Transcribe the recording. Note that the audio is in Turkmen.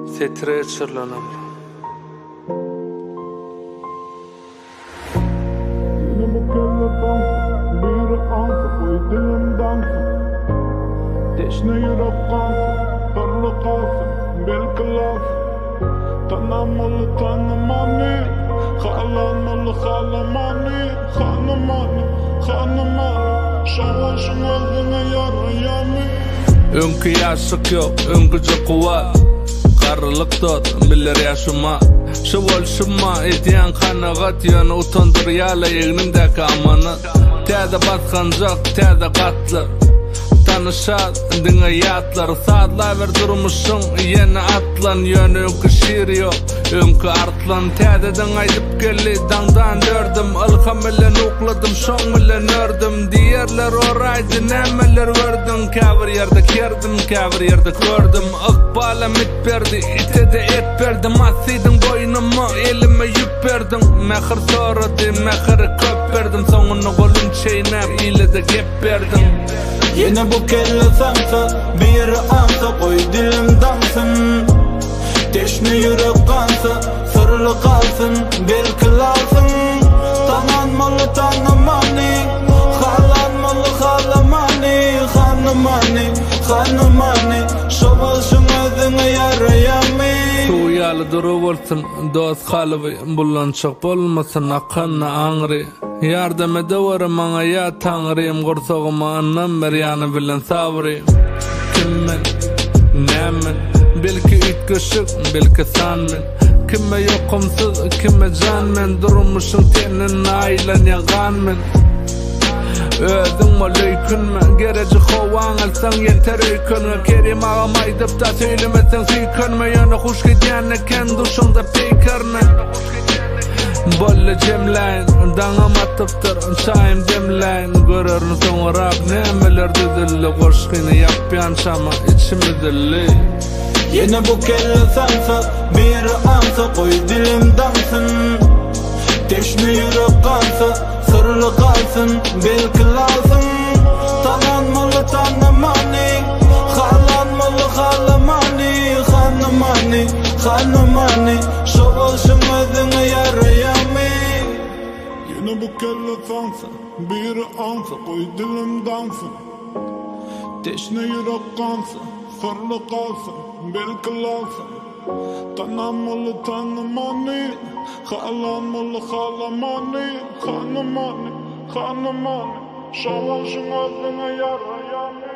Setre çırlanam. Yine bu kelle dansın, bir ansın, koy dilim dansın. Teşne yürek kansın, parlı kalsın, belki lansın. Tanımalı tanımani, halanmalı halamani, hanımani, hanımani. Şavaşın özüne yarayami. Önkü yaşık yok, önkücü kuvat. Qarrılık dot, bilir yaşıma. Şıvolşıma, etiyen kanagat yanı utandır yala yeğnimdeki amanat. Täze batkancak, täze gatlar. Tanışat, dine yatlar. Saatla ver durmuşsun, yeni atlan. Yönü önkü şiir yok, önkü artlan. Täzeden aydıp gelli, dangdan dördüm. Ilham bilen ukladım, şoň bilen ördüm. Diýerler oraydy, nämeler gördüm. Käbir yerde kerdim, käbir yerde gördüm. Iqbala mit berdi, ite de et berdi. Masidin boynumu, elime yük berdim. Mehir sorady, mehiri köp berdim. Soňuny golun çeýnäp, ile de gep berdim. Yine bu kelle sansa, bir ansa, koy dilim dansın. Teşne yürek kansa, sırlı kalsın, belki lansın. Tananmalı tanımani, halanmalı halamani, hanımani, hanımani. Şobolşun özüne yarayami. Tuyalı duru bolsun, dost kalıbı, bulançak bolmasın, akanna ağrı. Yardım edeverim maňa ya Taňrym, gursagıma annan berýany bilen sabrym. Kimmen, nämen, belki ütköşük, belki sanmen. Kime yokumsuz, kime canmen, durmuşun tenin aylan yaganmen. Özüň bol öýkünme, gereci howaň alsaň ýeter öýkünme. Kerim agam aýdyp da söylemeseň süýkünme. Ýöne huş gidýän eken duşuňda peýkerne. Bolle jemläin, daňam atypdyr, çaýym demläin. Görerni soňrap nämeler düzüldü, goşgyny ýapýan şama içimi dilli. Yine bu kelle sansa, bir ansa, koy dilim dansın. Teşne yürek kansa, sırlı kalsın, belki lansın. Tananmalı tanımani, halanmalı halamani, hanımani, hanımani. Şobolşun özüne yarayami. Yine bu kelle sansa, bir ansa, koy dilim dansın. Teşne yürek kansa, sırlı kalsın, belki lansın. Tanımalı tanımani, halanmalı halamani, hanımani, hanımani. Şavaşın özüne yarayami.